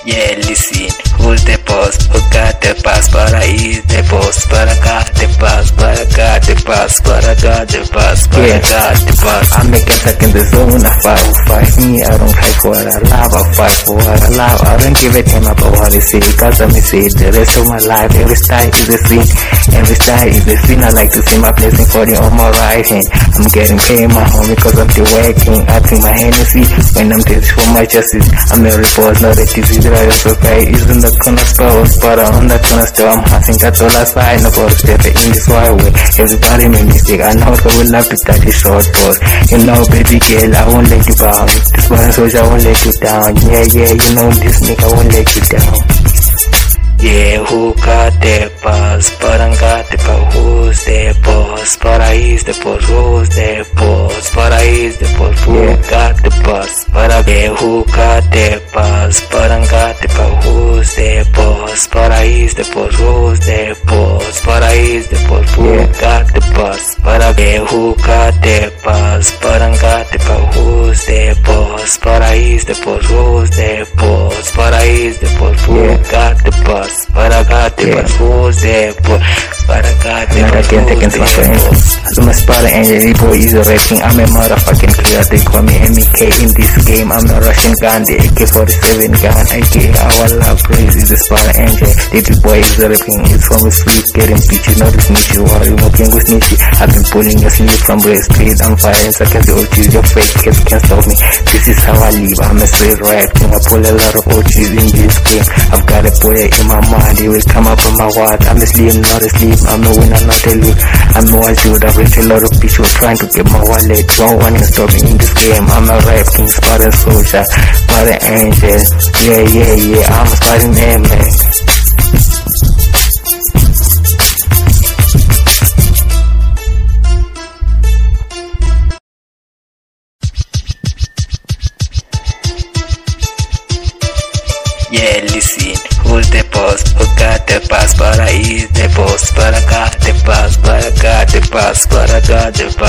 Yeah, listen, who's the boss? Who got the pass? Para is the boss. Para got the pass. Para got the pass. Para got the pass. Para got the pass. I make it stuck in the zone. I fight me. I don't fight for what I love. I fight for what I love. I don't give a damn about what they say. Cause I may say the rest of my life. Every style is a sin. Every style is a sin. I like to see my blessing falling on my right hand. I'm getting paid, my homie, cause I'm still working. I think my Hennessy when I'm dead for my justice. I'm a report, not a disease. So pay is in the corner store, but on the corner store, I'm hustling, that's all I find. No more step in this way. Everybody make mistake. I know I will love to cut it short, but you know, baby girl, I won't let you down. This one soldier, I won't let you down. Yeah, you know this nigga, I won't let you down. Yeah, who got the boss? Para got the boss. Who's the boss? Para is the boss. Who's the boss? Para is the boss. Who got the boss? Para yeah, who got the boss? Para got the boss. Who's the boss? Para is the boss. Who's the boss? Para is the boss. Who got the boss? Para yeah, who got the boss? Para got the boss. Who's the boss? Para is the boss. Who's the boss? Para is the boss. Who got the boss? Para got the boss. Who's the boss? Para got the boss. Who's the boss? I'm a Sparta Angel, boy is rapping. I'm a motherfucking killer. They call me MEK in this game. I'm a Russian gun, the AK-47 gun. AK, our love praise is the Sparta Angel. The big boy is rapping. It's from a sweet, getting peachy, not a snitchy. While you're walking with snitchy, I've been pulling your sleeve from the street. I'm firing seconds, the OGs, your fake kids can't stop me. This is how I live. I'm a straight rap king. I pull a lot of OGs in this game. I've got a boy in my mind, he will come up from my word. I'm a slim, not a sleep. I'm a winner, not a loot. I'm no one should. I've reached a lot of people trying to get my wallet. No one can stop me in this game. I'm a rap king, Spartan soldier, Spartan Angel. Yeah, I'm a Spartan man, man. Yeah, listen, who's the boss? Who got the pass? Para is the boss. Para got the pass. Para got the pass. Para got the pass.